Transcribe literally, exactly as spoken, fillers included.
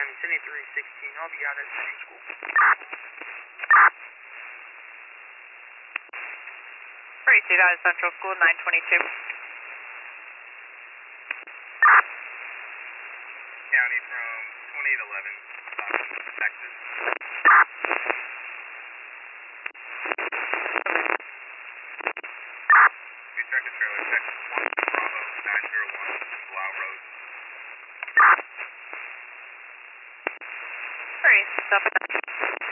Miami, seventy-three sixteen. I'll be out at the school. thirty-two out of Central School, nine twenty-two. County from twenty-eight eleven, Texas. We track the trailer, Texas one, Bravo nine zero one, Blau Road. thirty-seven.